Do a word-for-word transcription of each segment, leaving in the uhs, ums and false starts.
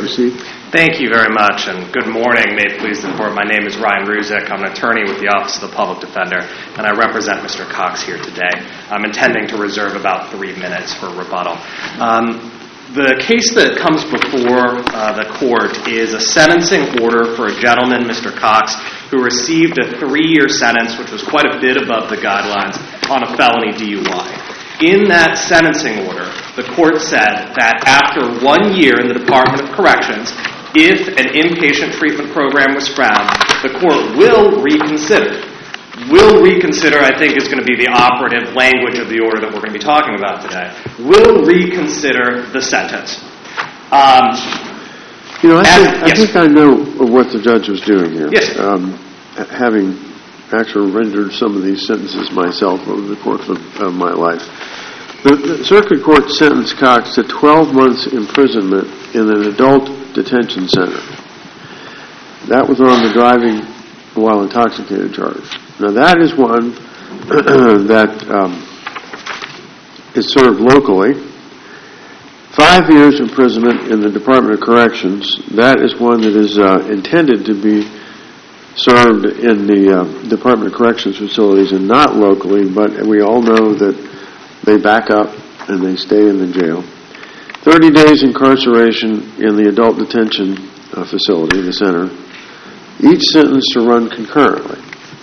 proceed. Thank you very much, and good morning. May it please the Court. My name is Ryan Ruzick. I'm an attorney with the Office of the Public Defender, and I represent Mister Cox here today. I'm intending to reserve about three minutes for rebuttal. Um, the case that comes before uh, the Court is a sentencing order for a gentleman, Mister Cox, who received a three-year sentence, which was quite a bit above the guidelines, on a felony D U I. In that sentencing order, the Court said that after one year in the Department of Corrections, if an inpatient treatment program was found, the Court will reconsider. Will reconsider, I think, is going to be the operative language of the order that we're going to be talking about today. Will reconsider the sentence. Um, you know, I, as, think, I yes. think I know what the judge was doing here. Yes. Um, having actually rendered some of these sentences myself over the course of, of my life. The, the Circuit Court sentenced Cox to twelve months imprisonment in an adult detention center. That was on the driving while intoxicated charge. Now that is one that um, is served locally. Five years imprisonment in the Department of Corrections, that is one that is uh, intended to be served in the uh, Department of Corrections facilities and not locally, but we all know that they back up and they stay in the jail. thirty days incarceration in the adult detention uh, facility, the center, each sentence to run concurrently.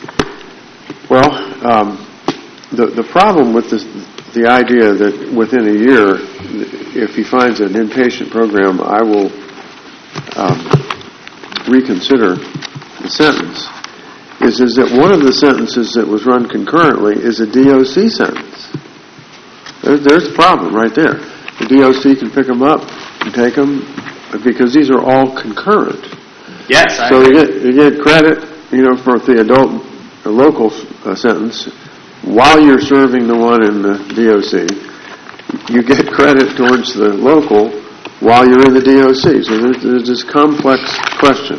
Well, um, the, the problem with this, the idea that within a year, if he finds an inpatient program, I will um, reconsider the sentence, is, is that one of the sentences that was run concurrently is a D O C sentence. There, there's the problem right there. The D O C can pick them up and take them because these are all concurrent. Yes, I so agree. you get you get credit, you know, for the adult or local uh, sentence while you're serving the one in the D O C. You get credit towards the local while you're in the D O C. So there's, there's this complex question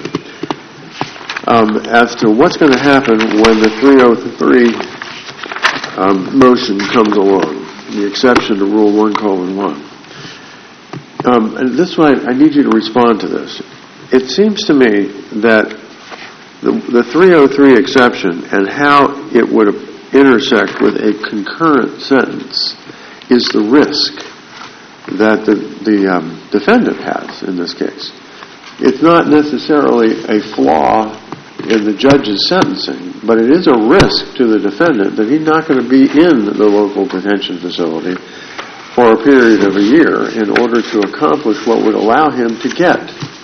um, as to what's going to happen when the three oh three um, motion comes along. The exception to Rule one colon one. Um, and this is why I need you to respond to this. It seems to me that the, the three oh three exception and how it would intersect with a concurrent sentence is the risk that the, the um, defendant has in this case. It's not necessarily a flaw in the judge's sentencing, but it is a risk to the defendant that he's not going to be in the local detention facility for a period of a year in order to accomplish what would allow him to get.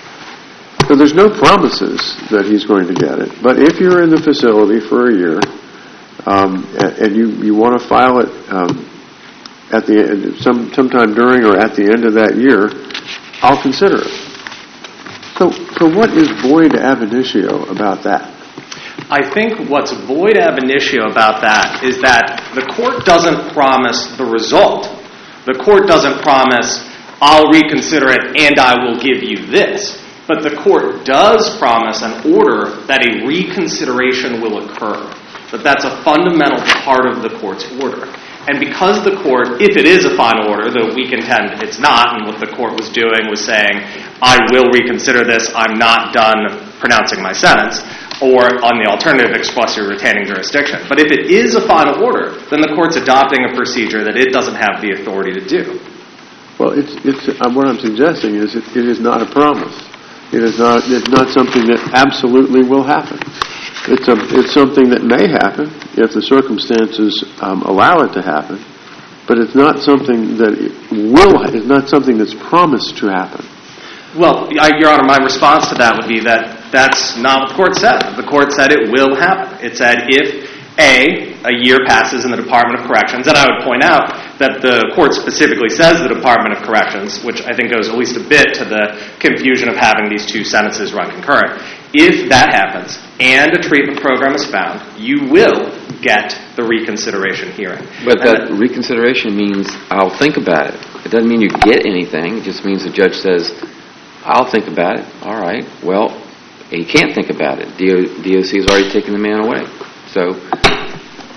So there's no promises that he's going to get it, but if you're in the facility for a year um, and you, you want to file it um, at the end, some sometime during or at the end of that year, I'll consider it. So, so what is void ab initio about that? I think what's void ab initio about that is that the Court doesn't promise the result. The Court doesn't promise, I'll reconsider it and I will give you this. But the Court does promise an order that a reconsideration will occur. That that's a fundamental part of the Court's order. And because the Court, if it is a final order, though we contend it's not, and what the Court was doing was saying, I will reconsider this, I'm not done pronouncing my sentence, or on the alternative, expressly retaining jurisdiction. But if it is a final order, then the Court's adopting a procedure that it doesn't have the authority to do. Well, it's, it's, uh, what I'm suggesting is it, it is not a promise. It is not, it's not something that absolutely will happen. It's a, it's something that may happen if the circumstances um, allow it to happen, but it's not something that it will. It's not something that's promised to happen. Well, I, Your Honor, my response to that would be that that's not what the Court said. The Court said it will happen. It said if A, a year passes in the Department of Corrections, and I would point out that the Court specifically says the Department of Corrections, which I think goes at least a bit to the confusion of having these two sentences run concurrent. If that happens and a treatment program is found, you will get the reconsideration hearing. But that, that reconsideration means I'll think about it. It doesn't mean you get anything. It just means the judge says, I'll think about it. All right. Well, you can't think about it. D O C has already taken the man away. So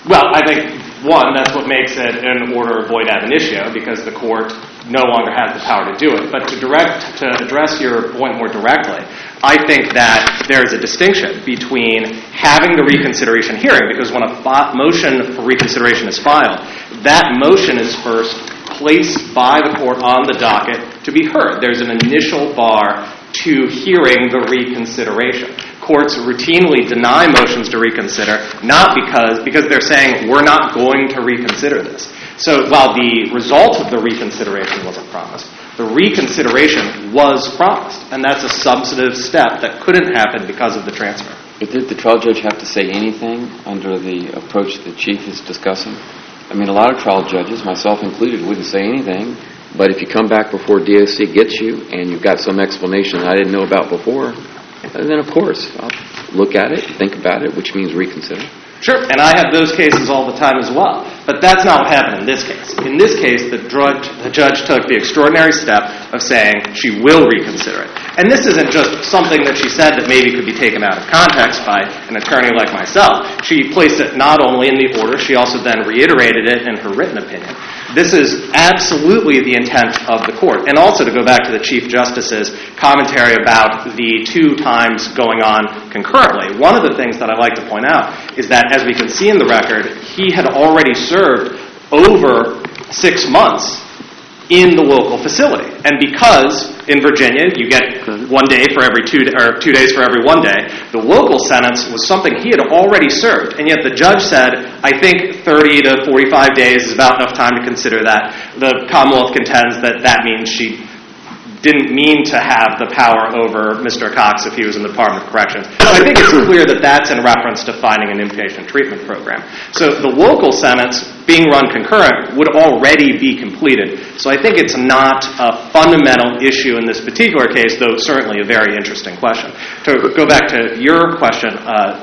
Well, I think, one, that's what makes it an order of void ab initio, because the court no longer has the power to do it. But to direct, to address your point more directly, I think that there is a distinction between having the reconsideration hearing, because when a fi- motion for reconsideration is filed, that motion is first placed by the court on the docket to be heard. There's an initial bar to hearing the reconsideration. Courts routinely deny motions to reconsider, not because because they're saying we're not going to reconsider this. So while the result of the reconsideration wasn't promised, the reconsideration was promised, and that's a substantive step that couldn't happen because of the transfer. But did the trial judge have to say anything under the approach the Chief is discussing? I mean, a lot of trial judges, myself included, wouldn't say anything, but if you come back before D O C gets you and you've got some explanation I didn't know about before, then of course, I'll look at it, think about it, which means reconsider. Sure, and I have those cases all the time as well. But that's not what happened in this case. In this case, the, drug, the judge took the extraordinary step of saying she will reconsider it. And this isn't just something that she said that maybe could be taken out of context by an attorney like myself. She placed it not only in the order, she also then reiterated it in her written opinion. This is absolutely the intent of the court. And also to go back to the Chief Justice's commentary about the two times going on concurrently, one of the things that I like to point out is that, as we can see in the record, he had already served over six months in the local facility. And because in Virginia you get one day for every two or two days for every one day, the local sentence was something he had already served. And yet the judge said, I think thirty to forty-five days is about enough time to consider that. The Commonwealth contends that that means she didn't mean to have the power over Mister Cox if he was in the Department of Corrections. So I think it's clear that that's in reference to finding an inpatient treatment program. So the local sentence being run concurrent would already be completed. So I think it's not a fundamental issue in this particular case, though certainly a very interesting question. To go back to your question, uh,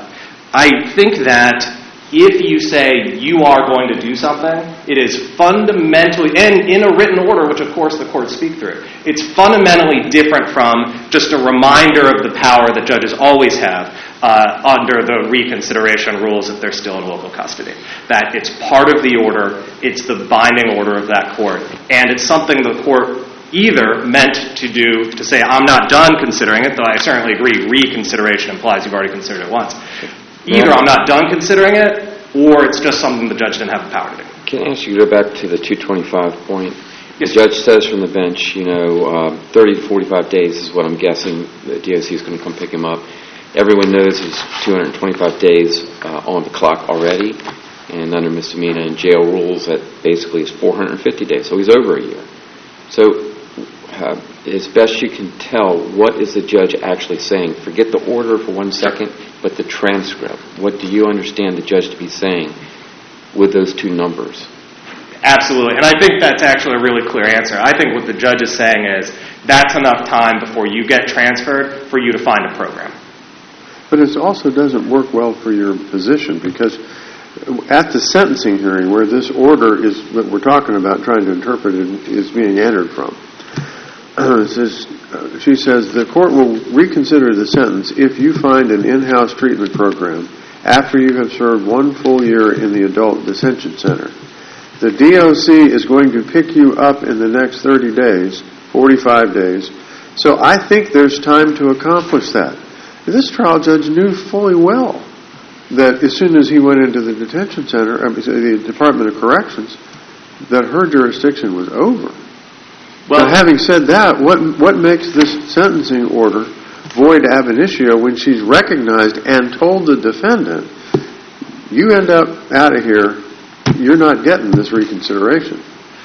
I think that if you say you are going to do something, it is fundamentally, and in a written order, which of course the courts speak through, it's fundamentally different from just a reminder of the power that judges always have uh, under the reconsideration rules if they're still in local custody. That it's part of the order, it's the binding order of that court, and it's something the court either meant to do to say, I'm not done considering it, though I certainly agree reconsideration implies you've already considered it once. Either I'm not done considering it, or it's just something the judge didn't have the power to do. Can I ask you to go back to the two twenty-five point? Yes, the judge says from the bench, you know, uh, thirty to forty-five days is what I'm guessing the D O C is going to come pick him up. Everyone knows there's two hundred twenty-five days uh, on the clock already, and under misdemeanor and jail rules, that basically is four hundred fifty days, so he's over a year. So uh, as best you can tell, what is the judge actually saying? Forget the order for one second, but the transcript. What do you understand the judge to be saying with those two numbers? Absolutely, and I think that's actually a really clear answer. I think what the judge is saying is that's enough time before you get transferred for you to find a program. But it also doesn't work well for your position, because at the sentencing hearing where this order is that we're talking about trying to interpret it is being entered from, it says, uh, she says the court will reconsider the sentence if you find an in-house treatment program after you have served one full year in the adult detention center. The D O C is going to pick you up in the next thirty days, forty-five days. So I think there's time to accomplish that. This trial judge knew fully well that as soon as he went into the detention center, I mean, the Department of Corrections, that her jurisdiction was over. Well, now, having said that, what what makes this sentencing order void ab initio when she's recognized and told the defendant, you end up out of here, you're not getting this reconsideration?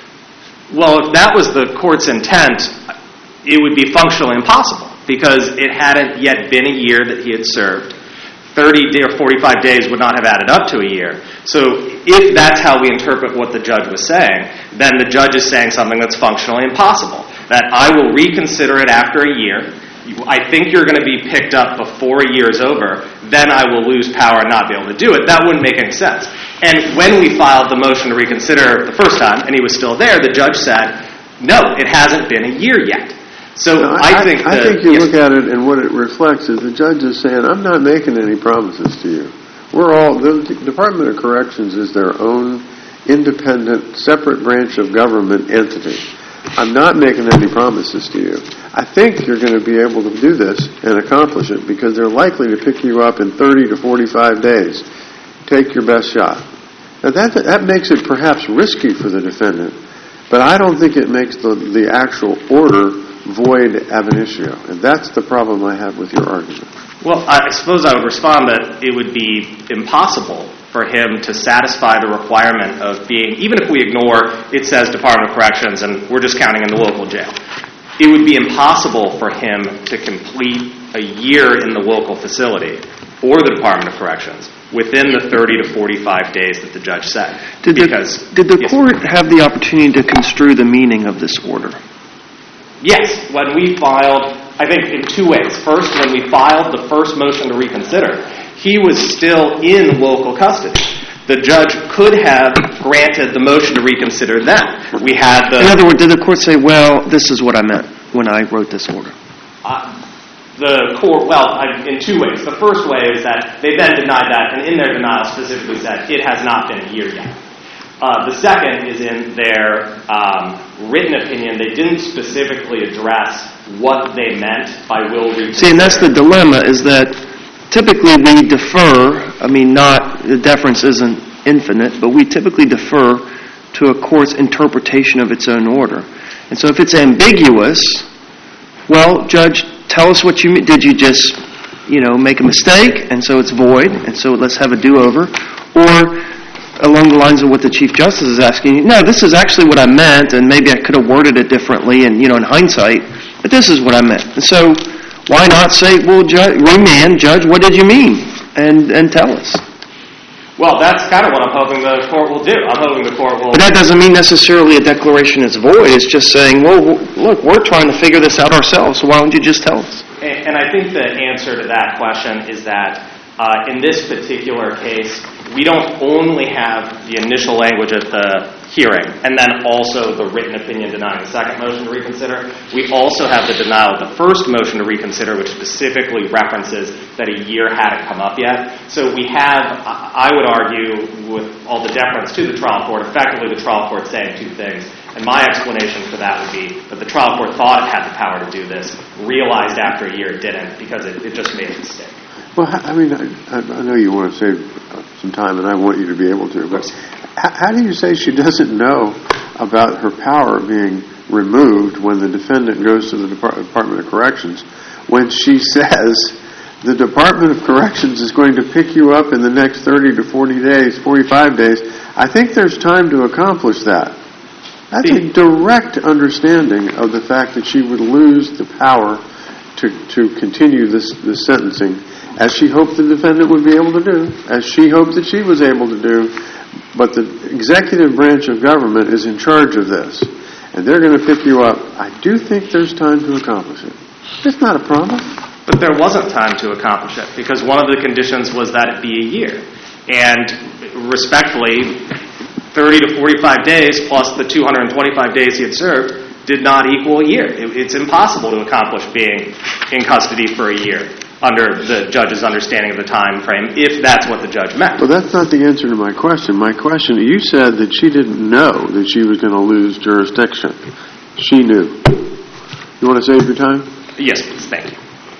Well, if that was the court's intent, it would be functionally impossible, because it hadn't yet been a year that he had served. thirty or forty-five days would not have added up to a year. So if that's how we interpret what the judge was saying, then the judge is saying something that's functionally impossible, that I will reconsider it after a year. I think you're going to be picked up before a year is over, then I will lose power and not be able to do it. That wouldn't make any sense. And when we filed the motion to reconsider the first time, and he was still there, the judge said, no, it hasn't been a year yet. So no, I, I think I that, think you yes. look at it, and what it reflects is the judge is saying, I'm not making any promises to you. We're all, the Department of Corrections is their own independent, separate branch of government entity. I'm not making any promises to you. I think you're going to be able to do this and accomplish it because they're likely to pick you up in thirty to forty-five days. Take your best shot. Now that that makes it perhaps risky for the defendant, but I don't think it makes the, the actual order void ab initio, and that's the problem I have with your argument. Well, I suppose I would respond that it would be impossible for him to satisfy the requirement of being, even if we ignore, it says Department of Corrections and we're just counting in the local jail, it would be impossible for him to complete a year in the local facility or the Department of Corrections within the thirty to forty-five days that the judge said. Did the, because, did the yes, court have the opportunity to construe the meaning of this order? Yes. When we filed, I think in two ways. First, when we filed the first motion to reconsider, he was still in local custody. The judge could have granted the motion to reconsider then. We had the... In other words, did the court say, well, this is what I meant when I wrote this order? Uh, the court, well, I, in two ways. The first way is that they then denied that, and in their denial specifically said it has not been a year yet. Uh, the second is in their um, written opinion, they didn't specifically address what they meant by will reconsider. See, and that's the dilemma, is that typically we defer, I mean, not, the deference isn't infinite, but we typically defer to a court's interpretation of its own order. And so if it's ambiguous, well, Judge, tell us what you mean. Did you just, you know, make a mistake, and so it's void, and so let's have a do-over? Or along the lines of what the Chief Justice is asking you, no, this is actually what I meant, and maybe I could have worded it differently, and, you know, in hindsight, but this is what I meant. And so why not say, well, judge, remand, Judge, what did you mean? And and tell us. Well, that's kind of what I'm hoping the court will do. I'm hoping the court will... But that doesn't mean necessarily a declaration is void. It's just saying, well, look, we're trying to figure this out ourselves, so why don't you just tell us? And, and I think the answer to that question is that uh, in this particular case, we don't only have the initial language at the hearing and then also the written opinion denying the second motion to reconsider. We also have the denial of the first motion to reconsider, which specifically references that a year hadn't come up yet. So we have, I would argue, with all the deference to the trial court, effectively the trial court saying two things. And my explanation for that would be that the trial court thought it had the power to do this, realized after a year it didn't because it, it just made a mistake. Well, I mean, I, I know you want to save some time, and I want you to be able to, but how do you say she doesn't know about her power being removed when the defendant goes to the Department of Corrections when she says the Department of Corrections is going to pick you up in the next thirty to forty days, forty-five days? I think there's time to accomplish that. That's a direct understanding of the fact that she would lose the power to, to continue this, this sentencing, as she hoped the defendant would be able to do, as she hoped that she was able to do. But the executive branch of government is in charge of this, and they're going to pick you up. I do think there's time to accomplish it. It's not a promise. But there wasn't time to accomplish it because one of the conditions was that it be a year. And respectfully, thirty to forty-five days plus the two hundred twenty-five days he had served did not equal a year. It, it's impossible to accomplish being in custody for a year under the judge's understanding of the time frame, if that's what the judge meant. Well, that's not the answer to my question. My question, you said that she didn't know that she was going to lose jurisdiction. She knew. You want to save your time? Yes, please. Thank you.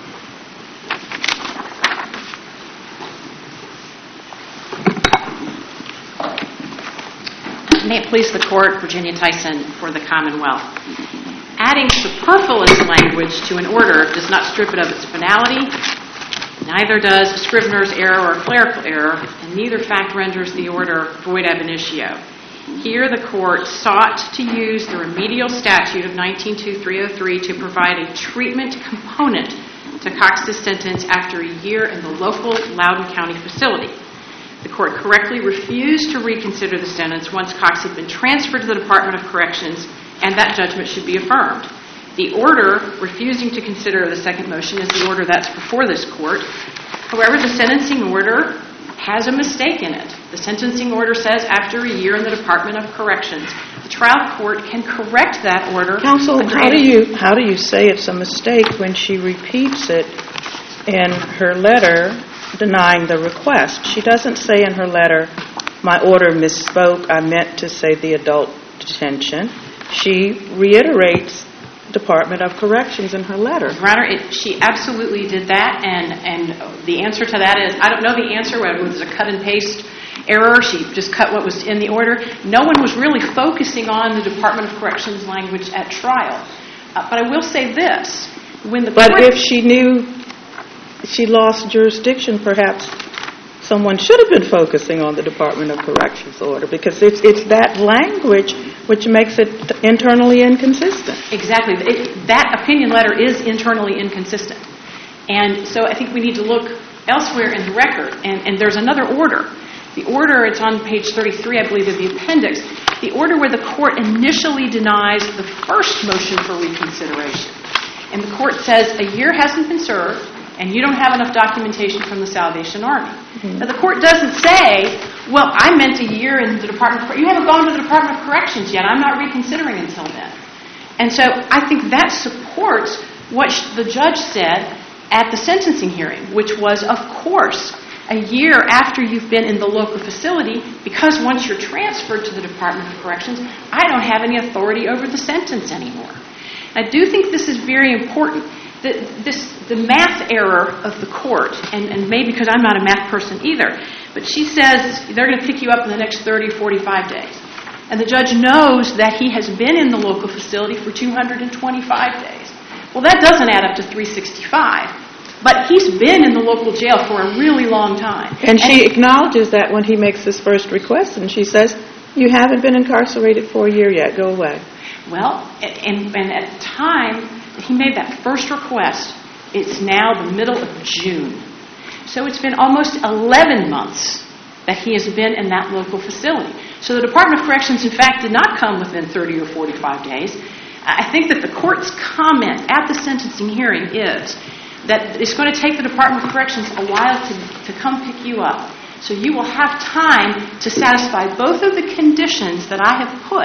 May it please the Court, Virginia Tyson for the Commonwealth. Adding superfluous language to an order does not strip it of its finality. Neither does a scrivener's error or clerical error, and neither fact renders the order void ab initio. Here, the Court sought to use the remedial statute of nineteen twenty-three oh three to provide a treatment component to Cox's sentence after a year in the local Loudoun County facility. The Court correctly refused to reconsider the sentence once Cox had been transferred to the Department of Corrections, and that judgment should be affirmed. The order refusing to consider the second motion is the order that's before this Court. However, the sentencing order has a mistake in it. The sentencing order says after a year in the Department of Corrections. The trial court can correct that order. Counsel, how do you how do you say it's a mistake when she repeats it in her letter denying the request. She doesn't say in her letter, my order misspoke, I meant to say the adult detention. She reiterates Department of Corrections in her letter. Your Honor, it, she absolutely did that, and, and the answer to that is, I don't know the answer, whether it was a cut and paste error, she just cut what was in the order. No one was really focusing on the Department of Corrections language at trial. Uh, but I will say this, when the But court... if she knew she lost jurisdiction, perhaps someone should have been focusing on the Department of Corrections order, because it's it's that language which makes it internally inconsistent. Exactly. It, that opinion letter is internally inconsistent. And so I think we need to look elsewhere in the record. And, and there's another order. The order, it's on page thirty-three, I believe, of the appendix. The order where the court initially denies the first motion for reconsideration. And the court says a year hasn't been served, and you don't have enough documentation from the Salvation Army. Mm-hmm. Now, the court doesn't say, well, I meant a year in the Department of... You haven't gone to the Department of Corrections yet. I'm not reconsidering until then. And so I think that supports what the judge said at the sentencing hearing, which was, of course, a year after you've been in the local facility, because once you're transferred to the Department of Corrections, I don't have any authority over the sentence anymore. I do think this is very important. The, this, the math error of the court, and, and maybe because I'm not a math person either, but she says they're going to pick you up in the next thirty, forty-five days. And the judge knows that he has been in the local facility for two hundred twenty-five days. Well, that doesn't add up to three hundred sixty-five, but he's been in the local jail for a really long time. And, and she acknowledges that when he makes his first request, and she says, you haven't been incarcerated for a year yet, go away. Well, and, and at the time that he made that first request, it's now the middle of June. So it's been almost eleven months that he has been in that local facility. So the Department of Corrections, in fact, did not come within thirty or forty-five days. I think that the court's comment at the sentencing hearing is that it's going to take the Department of Corrections a while to, to come pick you up. So you will have time to satisfy both of the conditions that I have put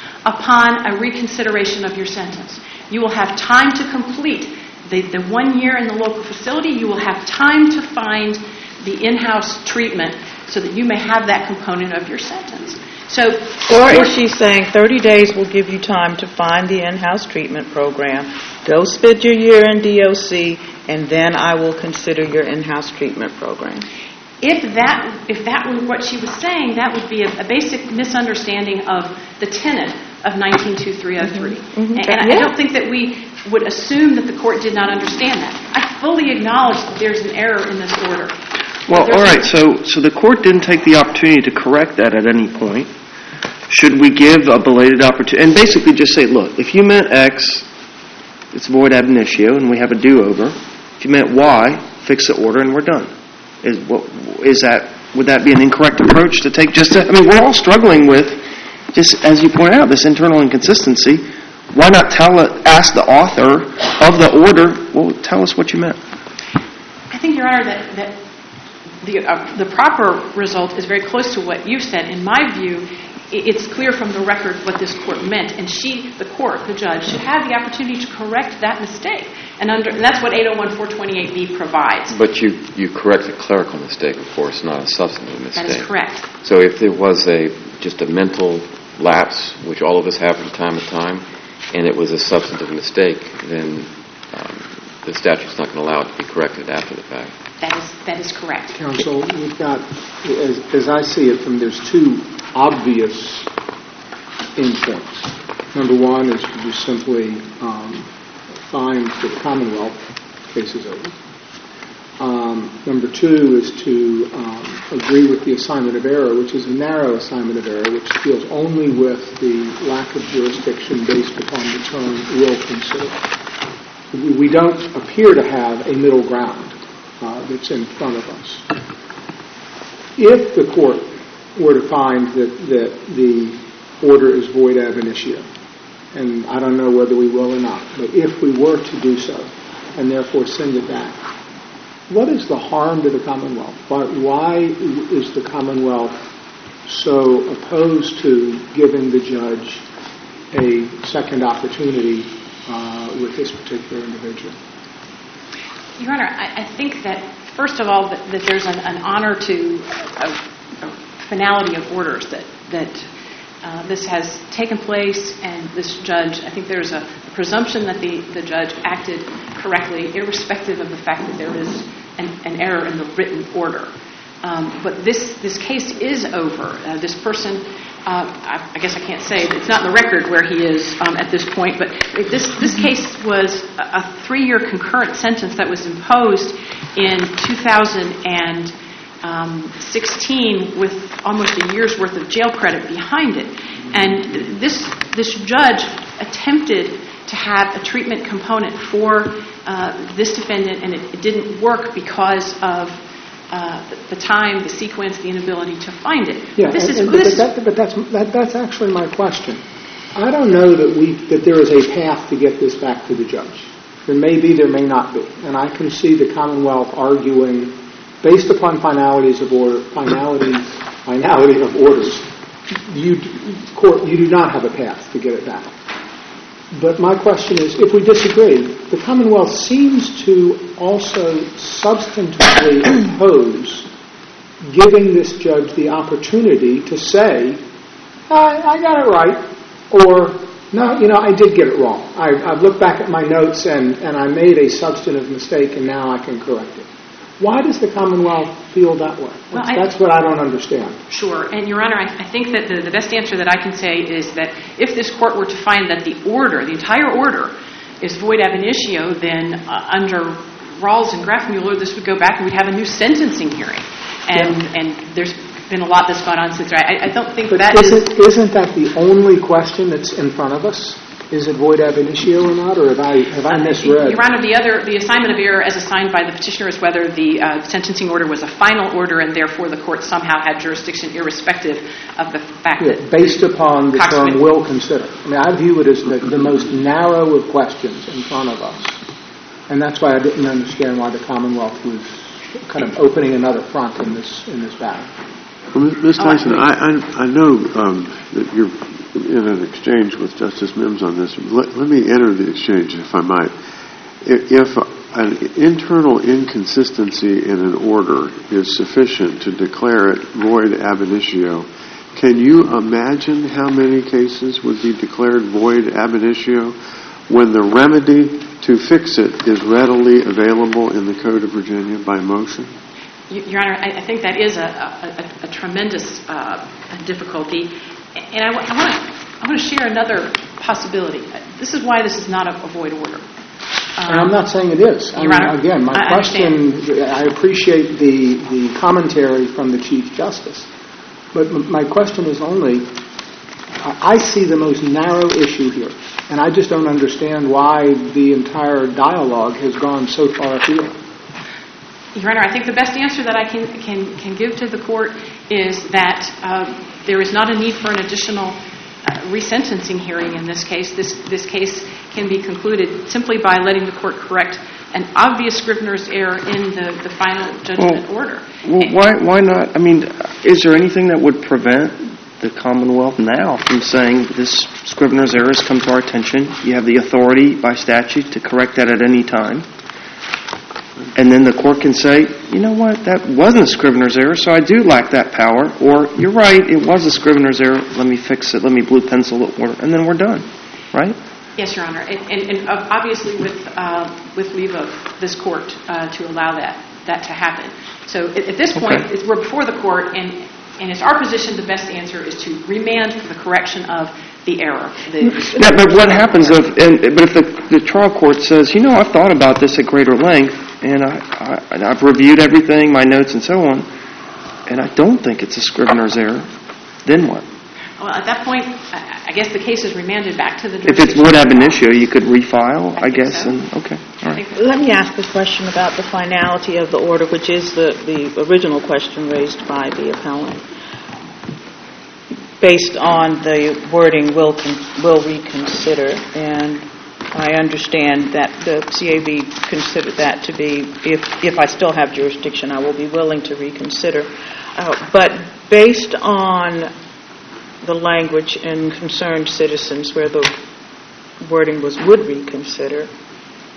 upon a reconsideration of your sentence. You will have time to complete the, the one year in the local facility. You will have time to find the in-house treatment so that you may have that component of your sentence. So, or is she saying thirty days will give you time to find the in-house treatment program, go spend your year in D O C, and then I will consider your in-house treatment program? If that if that were what she was saying, that would be a, a basic misunderstanding of the tenet of nineteen twenty-three oh three. Mm-hmm. And, and yeah. I don't think that we would assume that the court did not understand that. I fully acknowledge that there's an error in this order. Well, all right, so so the court didn't take the opportunity to correct that at any point. Should we give a belated opportunity? And basically just say, look, if you meant X, it's void ab initio, and we have a do-over. If you meant Y, fix the order, and we're done. Is what is that? Would that be an incorrect approach to take? Just to, I mean, we're all struggling with, just as you point out, this internal inconsistency. Why not tell it, ask the author of the order, well, tell us what you meant? I think, Your Honor, that, that the uh, the proper result is very close to what you've said. In my view, it's clear from the record what this court meant, and she, the court, the judge, should have the opportunity to correct that mistake. And, under, and that's what eight oh one four twenty-eight B provides. But you, you correct a clerical mistake, of course, not a substantive mistake. That is correct. So if there was a just a mental lapse, which all of us have from time to time, and it was a substantive mistake, then um, the statute's not going to allow it to be corrected after the fact. That is that is correct. Counsel, we've got, as, as I see it, from there's two obvious endpoints. Number one is to just simply um, find that the Commonwealth case is over. Um, number two is to um, agree with the assignment of error, which is a narrow assignment of error, which deals only with the lack of jurisdiction based upon the term will consider. We, we don't appear to have a middle ground uh, that's in front of us. If the court were to find that, that the order is void ab initio, and I don't know whether we will or not, but if we were to do so, and therefore send it back, what is the harm to the Commonwealth? Why, why is the Commonwealth so opposed to giving the judge a second opportunity uh, with this particular individual? Your Honor, I, I think that First of all, that, that there's an, an honor to a, a finality of orders, that, that uh, this has taken place, and this judge, I think there's a presumption that the, the judge acted correctly, irrespective of the fact that there is an, an error in the written order. Um, but this, this case is over. Uh, this person, uh, I, I guess I can't say, it's not in the record where he is um, at this point, but this, this case was a, a three-year concurrent sentence that was imposed in two thousand sixteen with almost a year's worth of jail credit behind it. And this, this judge attempted to have a treatment component for uh, this defendant, and it, it didn't work because of uh, the, the time, the sequence, the inability to find it. Yeah, this and, is, and, this but, that, but that's that, that's actually my question. I don't know that we that there is a path to get this back to the judge. There may be, there may not be, and I can see the Commonwealth arguing, based upon finalities of order, finalities, finality of orders. You court, you do not have a path to get it back. But my question is, if we disagree, the Commonwealth seems to also substantively oppose giving this judge the opportunity to say, I, I got it right, or, no, you know, I did get it wrong. I, I've looked back at my notes and, and I made a substantive mistake and now I can correct it. Why does the Commonwealth feel that way? That's, well, I, that's what I don't understand. Sure. And, Your Honor, I, I think that the, the best answer that I can say is that if this court were to find that the order, the entire order, is void ab initio, then uh, under Rawls and Grafmueller, this would go back and we'd have a new sentencing hearing. And, yeah. and there's been a lot that's gone on since. I, I don't think but that isn't, is... Isn't that the only question that's in front of us? Is it void ab initio or not, or have I have I misread? Your Honor, the other the assignment of error as assigned by the petitioner is whether the uh, sentencing order was a final order, and therefore the court somehow had jurisdiction, irrespective of the fact yeah, that based upon the Coxman term "will consider." I mean, I view it as the, the most narrow of questions in front of us, and that's why I didn't understand why the Commonwealth was kind of opening another front in this in this battle. Well, Miz Tyson, oh, I, I I know um, that you're in an exchange with Justice Mims on this. Let, let me enter the exchange, if I might. If, if an internal inconsistency in an order is sufficient to declare it void ab initio, can you imagine how many cases would be declared void ab initio when the remedy to fix it is readily available in the Code of Virginia by motion? Your Honor, I, I think that is a, a, a, a tremendous uh, difficulty. And I, w- I want to I want to share another possibility. This is why this is not a, a void order. Um, and I'm not saying it is. I Your mean, Honor, again, my I question, understand. I appreciate the, the commentary from the Chief Justice, but m- my question is only, I, I see the most narrow issue here, and I just don't understand why the entire dialogue has gone so far afield. Your Honor, I think the best answer that I can can, can give to the court is that uh, there is not a need for an additional uh, resentencing hearing in this case. This this case can be concluded simply by letting the court correct an obvious Scrivener's error in the, the final judgment well, order. Well, why why not? I mean, is there anything that would prevent the Commonwealth now from saying this Scrivener's error has come to our attention? You have the authority by statute to correct that at any time. And then the court can say, you know what, that wasn't a Scrivener's error, so I do lack that power. Or, you're right, it was a Scrivener's error, let me fix it, let me blue pencil it, and then we're done, right? Yes, Your Honor. And, and, and obviously with uh, with leave of this court uh, to allow that, that to happen. So at, at this point, Okay. it's, we're before the court, and, and it's our position the best answer is to remand for the correction of the error. The, Yeah, but what happens if, and, but if the, the trial court says, you know, I've thought about this at greater length, and I, I, and I've reviewed everything, my notes and so on, and I don't think it's a Scrivener's error, then what? Well, at that point, I, I guess the case is remanded back to the If it's void ab initio, you could refile, I, I think guess, so. and okay, all I right. think Let me ask a question about the finality of the order, which is the, the original question raised by the appellant. Based on the wording, will con- will reconsider, and I understand that the C A B considered that to be, if if I still have jurisdiction, I will be willing to reconsider. Uh, but based on the language in concerned citizens, where the wording was would reconsider,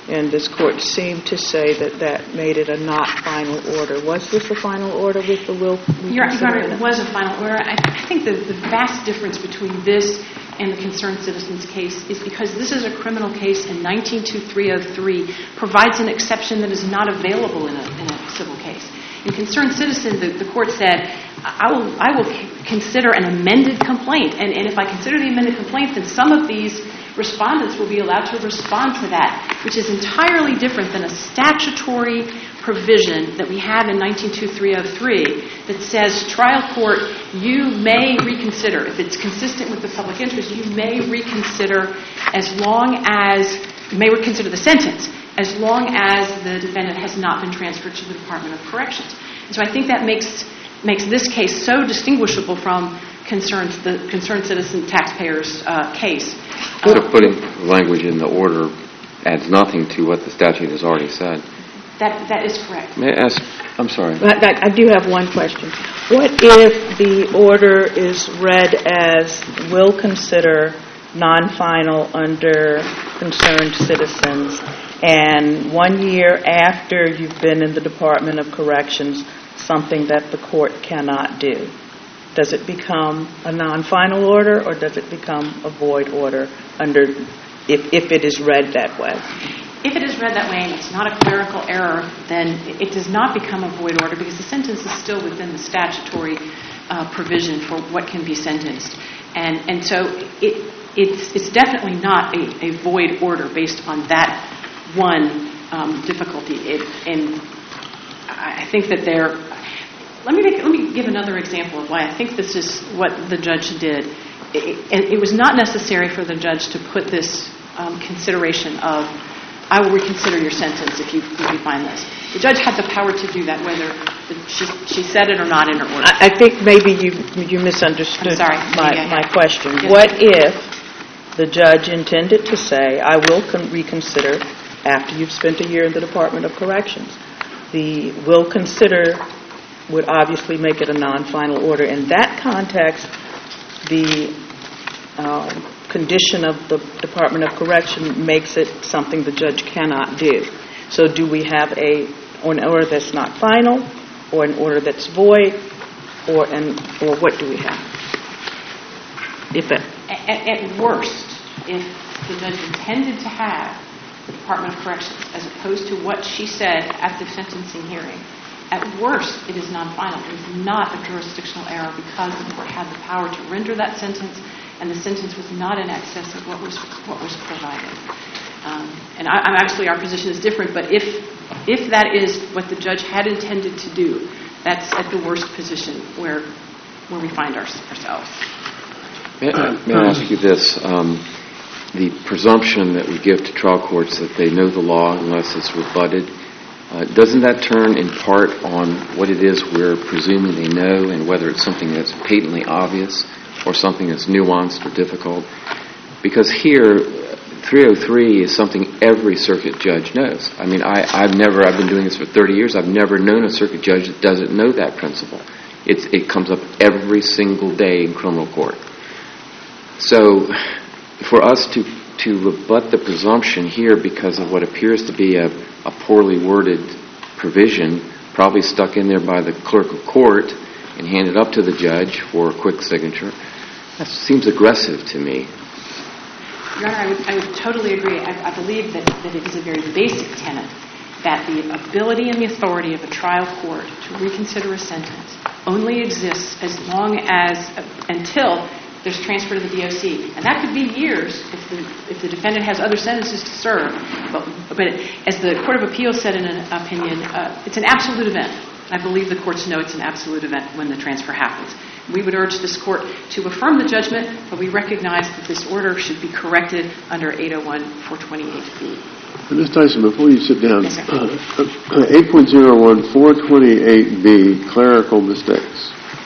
and this court seemed to say that that made it a not final order. Was this a final order with the will? Your Honor, it was a final order. I, I think the, the vast difference between this and the concerned citizens case is because this is a criminal case and nineteen twenty-three oh three provides an exception that is not available in a, in a civil case. In concerned citizen, the, the court said, I will, I will consider an amended complaint, and, and if I consider the amended complaint, then some of these respondents will be allowed to respond to that, which is entirely different than a statutory provision that we have in nineteen twenty-three oh three that says, trial court, you may reconsider. If it's consistent with the public interest, you may reconsider as long as, you may reconsider the sentence, as long as the defendant has not been transferred to the Department of Corrections. And so I think that makes makes this case so distinguishable from concerned, the concerned citizen taxpayers' uh, case. So uh, putting language in the order adds nothing to what the statute has already said. That That is correct. May I ask, I'm sorry. I, I do have one question. What if the order is read as will consider non-final under concerned citizens, and one year after you've been in the Department of Corrections, something that the court cannot do? Does it become a non-final order, or does it become a void order under, if, if it is read that way? If it is read that way and it's not a clerical error, then it does not become a void order because the sentence is still within the statutory uh, provision for what can be sentenced. And and so it it's, it's definitely not a, a void order based on that one um, difficulty. It, and I think that there... Let me make, let me give another example of why I think this is what the judge did. It, it, it was not necessary for the judge to put this um, consideration of, I will reconsider your sentence if you, if you find this. The judge had the power to do that, whether the, she, she said it or not in her order. I, I think maybe you you misunderstood I'm sorry. my, yeah, yeah. my question. Yes. What if the judge intended to say, I will con- reconsider after you've spent a year in the Department of Corrections? The will consider would obviously make it a non-final order. In that context, the uh, condition of the Department of Correction makes it something the judge cannot do. So do we have a an order that's not final, or an order that's void, or an or what do we have? If it, At, at worst, if the judge intended to have the Department of Corrections as opposed to what she said at the sentencing hearing, at worst, it is non-final. It is not a jurisdictional error because the court had the power to render that sentence, and the sentence was not in excess of what was what was provided. Um, and I, I'm actually, our position is different, but if if that is what the judge had intended to do, that's at the worst position where where we find our, ourselves. May I, may I ask you this? Um, the presumption that we give to trial courts that they know the law unless it's rebutted, Uh, doesn't that turn in part on what it is we're presuming they know and whether it's something that's patently obvious or something that's nuanced or difficult? Because here, three oh three is something every circuit judge knows. I mean, I, I've never, I've been doing this for thirty years, I've never known a circuit judge that doesn't know that principle. It's, it comes up every single day in criminal court. So, for us to, to rebut the presumption here because of what appears to be a a poorly worded provision, probably stuck in there by the clerk of court and handed up to the judge for a quick signature, that seems aggressive to me. Your Honor, I would, I would totally agree. I, I believe that, that it is a very basic tenet that the ability and the authority of a trial court to reconsider a sentence only exists as long as, uh, until there's transfer to the D O C. And that could be years if the if the defendant has other sentences to serve. But, but as the Court of Appeals said in an opinion, uh, it's an absolute event. I believe the courts know it's an absolute event when the transfer happens. We would urge this court to affirm the judgment, but we recognize that this order should be corrected under eight oh one four twenty-eight B. Miz Tyson, before you sit down, Yes, uh, eight point oh one four twenty-eight B, clerical mistakes.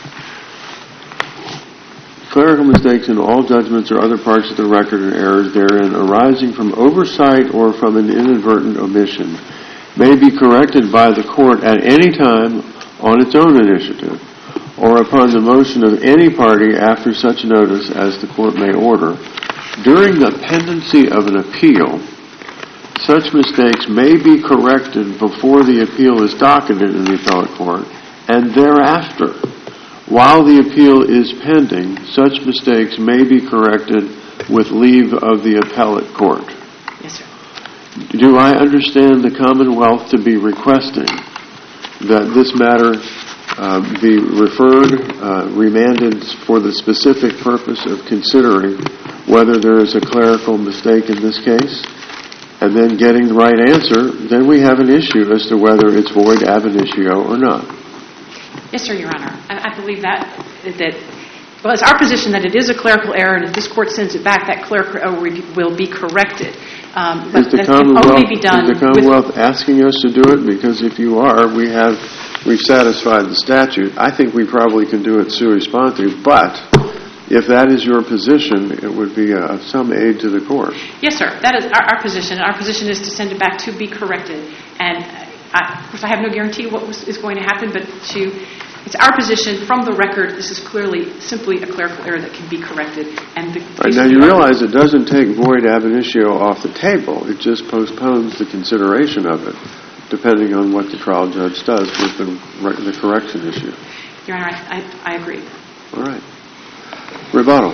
Clerical mistakes in all judgments or other parts of the record and errors therein arising from oversight or from an inadvertent omission may be corrected by the court at any time on its own initiative or upon the motion of any party after such notice as the court may order. During the pendency of an appeal, such mistakes may be corrected before the appeal is docketed in the appellate court, and thereafter, while the appeal is pending, such mistakes may be corrected with leave of the appellate court. Yes, sir. Do I understand the Commonwealth to be requesting that this matter uh, be referred, uh, remanded for the specific purpose of considering whether there is a clerical mistake in this case, and then getting the right answer? Then we have an issue as to whether it's void ab initio or not. Yes, sir, Your Honor. I, I believe that, that, well, it's our position that it is a clerical error, and if this court sends it back, that clerical error will be corrected. Um, but Is the that can only Commonwealth, be done is the Commonwealth with, asking us to do it? Because if you are, we have, we've satisfied the statute. I think we probably can do it sui sponte, but if that is your position, it would be uh, of some aid to the court. yes, sir, that is our, our position. Our position is to send it back to be corrected. And I, of course, I have no guarantee what was, is going to happen, but to it's our position from the record. This is clearly simply a clerical error that can be corrected. And the Right, now you realize it doesn't take void ab initio off the table. It just postpones the consideration of it, depending on what the trial judge does with the, the correction issue. Your Honor, I, I, I agree. All right. Rebuttal.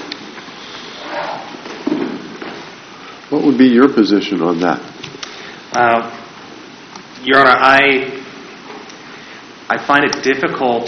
What would be your position on that? Uh, Your Honor, I I find it difficult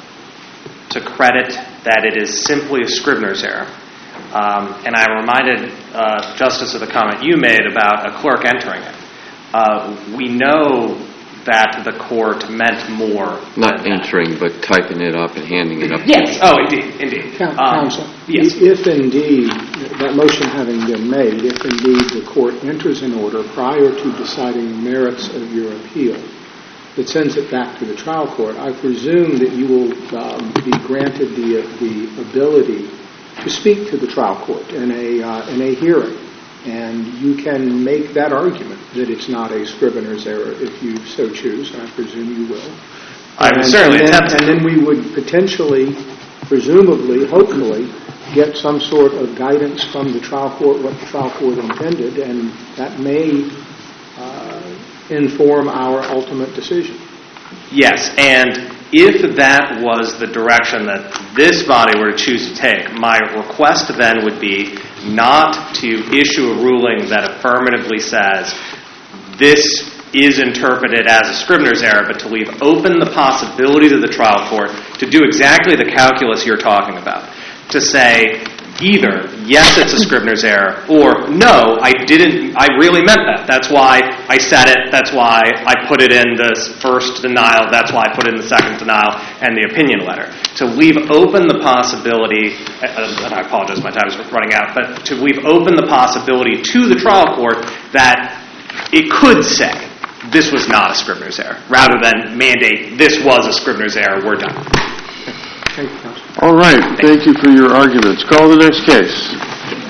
to credit that it is simply a Scrivener's error. Um, and I reminded uh, Justice of the comment you made about a clerk entering it. Uh, we know that the court meant more. Not entering, but typing it up and handing it up. Yes. Oh, indeed, indeed. Coun- Um, Counsel, yes. if indeed, that motion having been made, if indeed the court enters an order prior to deciding the merits of your appeal that sends it back to the trial court, I presume that you will um, be granted the the ability to speak to the trial court in a uh, in a hearing, and you can make that argument that it's not a Scrivener's error if you so choose, and I presume you will. I would And- certainly and then, attempt to. And then we would potentially, presumably, hopefully, get some sort of guidance from the trial court, what the trial court intended, and that may uh, inform our ultimate decision. Yes, and if that was the direction that this body were to choose to take, my request then would be not to issue a ruling that affirmatively says this is interpreted as a Scrivener's error, but to leave open the possibility to the trial court to do exactly the calculus you're talking about. To say either, yes, it's a Scrivener's error, or no, I didn't, I really meant that. That's why I said it, that's why I put it in the first denial, that's why I put it in the second denial, and the opinion letter. To leave open the possibility, and I apologize, my time is running out, but to leave open the possibility to the trial court that it could say this was not a Scrivener's error, rather than mandate this was a Scrivener's error, we're done. Thank you, Counsel. All right. Thank you for your arguments. Call the next case.